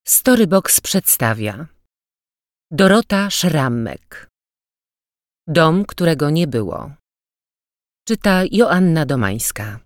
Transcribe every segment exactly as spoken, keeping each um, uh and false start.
Storybox przedstawia Dorota Szrammek. Dom, którego nie było. Czyta Joanna Domańska.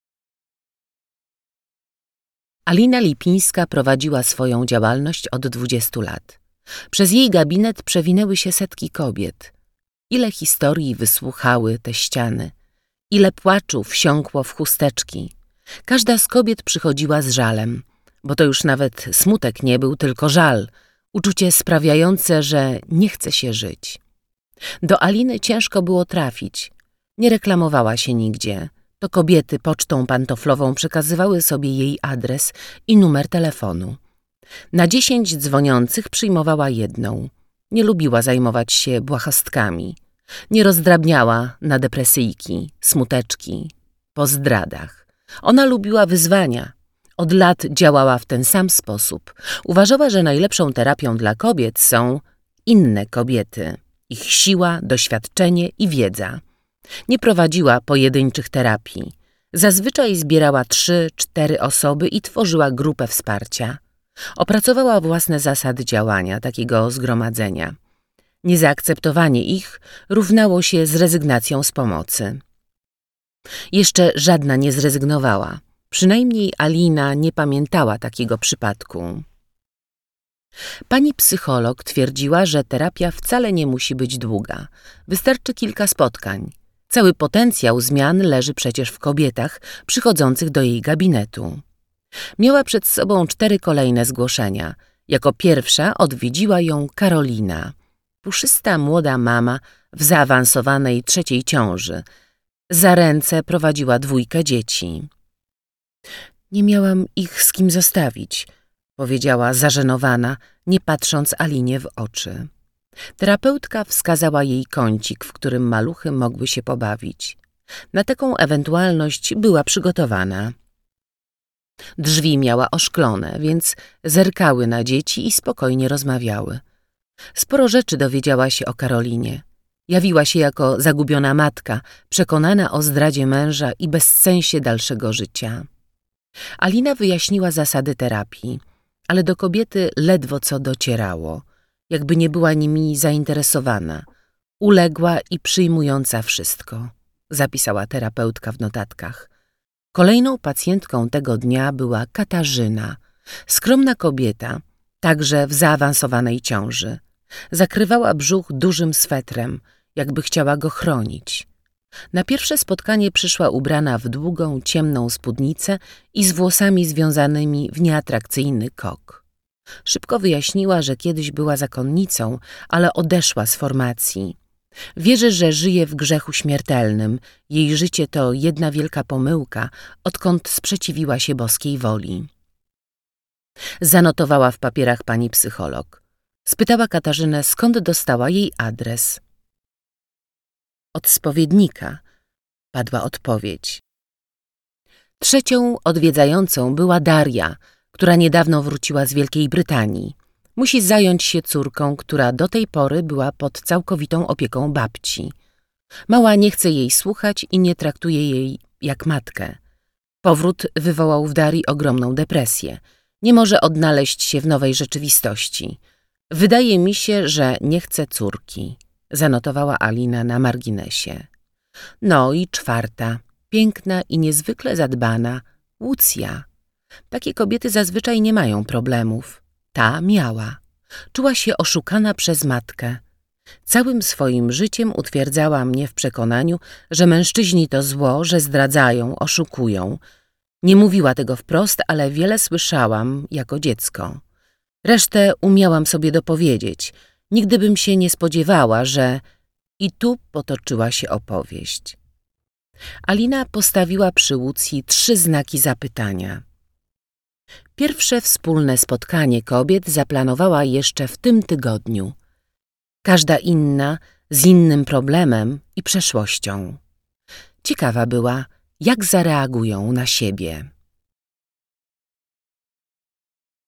Alina Lipińska prowadziła swoją działalność od dwudziestu lat. Przez jej gabinet przewinęły się setki kobiet. Ile historii wysłuchały te ściany. Ile płaczu wsiąkło w chusteczki. Każda z kobiet przychodziła z żalem, bo to już nawet smutek nie był, tylko żal, uczucie sprawiające, że nie chce się żyć. Do Aliny ciężko było trafić. Nie reklamowała się nigdzie. To kobiety pocztą pantoflową przekazywały sobie jej adres i numer telefonu. Na dziesięć dzwoniących przyjmowała jedną. Nie lubiła zajmować się błahostkami. Nie rozdrabniała na depresyjki, smuteczki, po zdradach. Ona lubiła wyzwania. Od lat działała w ten sam sposób. Uważała, że najlepszą terapią dla kobiet są inne kobiety, ich siła, doświadczenie i wiedza. Nie prowadziła pojedynczych terapii. Zazwyczaj zbierała trzy, cztery osoby i tworzyła grupę wsparcia. Opracowała własne zasady działania takiego zgromadzenia. Niezaakceptowanie ich równało się z rezygnacją z pomocy. Jeszcze żadna nie zrezygnowała. Przynajmniej Alina nie pamiętała takiego przypadku. Pani psycholog twierdziła, że terapia wcale nie musi być długa. Wystarczy kilka spotkań. Cały potencjał zmian leży przecież w kobietach przychodzących do jej gabinetu. Miała przed sobą cztery kolejne zgłoszenia. Jako pierwsza odwiedziła ją Karolina. Puszysta młoda mama w zaawansowanej trzeciej ciąży. Za ręce prowadziła dwójkę dzieci. Nie miałam ich z kim zostawić, powiedziała zażenowana, nie patrząc Alinie w oczy. Terapeutka wskazała jej kącik, w którym maluchy mogły się pobawić. Na taką ewentualność była przygotowana. Drzwi miała oszklone, więc zerkały na dzieci i spokojnie rozmawiały. Sporo rzeczy dowiedziała się o Karolinie. Jawiła się jako zagubiona matka, przekonana o zdradzie męża i bezsensie dalszego życia. Alina wyjaśniła zasady terapii, ale do kobiety ledwo co docierało, jakby nie była nimi zainteresowana, uległa i przyjmująca wszystko, zapisała terapeutka w notatkach. Kolejną pacjentką tego dnia była Katarzyna, skromna kobieta, także w zaawansowanej ciąży. Zakrywała brzuch dużym swetrem, jakby chciała go chronić. Na pierwsze spotkanie przyszła ubrana w długą, ciemną spódnicę i z włosami związanymi w nieatrakcyjny kok. Szybko wyjaśniła, że kiedyś była zakonnicą, ale odeszła z formacji. Wierzy, że żyje w grzechu śmiertelnym. Jej życie to jedna wielka pomyłka, odkąd sprzeciwiła się boskiej woli. Zanotowała w papierach pani psycholog. Spytała Katarzynę, skąd dostała jej adres. Od spowiednika, padła odpowiedź. Trzecią odwiedzającą była Daria, która niedawno wróciła z Wielkiej Brytanii. Musi zająć się córką, która do tej pory była pod całkowitą opieką babci. Mała nie chce jej słuchać i nie traktuje jej jak matkę. Powrót wywołał w Darii ogromną depresję. Nie może odnaleźć się w nowej rzeczywistości. Wydaje mi się, że nie chce córki, zanotowała Alina na marginesie. No i czwarta, piękna i niezwykle zadbana, Łucja. Takie kobiety zazwyczaj nie mają problemów. Ta miała. Czuła się oszukana przez matkę. Całym swoim życiem utwierdzała mnie w przekonaniu, że mężczyźni to zło, że zdradzają, oszukują. Nie mówiła tego wprost, ale wiele słyszałam jako dziecko. Resztę umiałam sobie dopowiedzieć. Nigdy bym się nie spodziewała, że... I tu potoczyła się opowieść. Alina postawiła przy Łucji trzy znaki zapytania. Pierwsze wspólne spotkanie kobiet zaplanowała jeszcze w tym tygodniu. Każda inna z innym problemem i przeszłością. Ciekawa była, jak zareagują na siebie.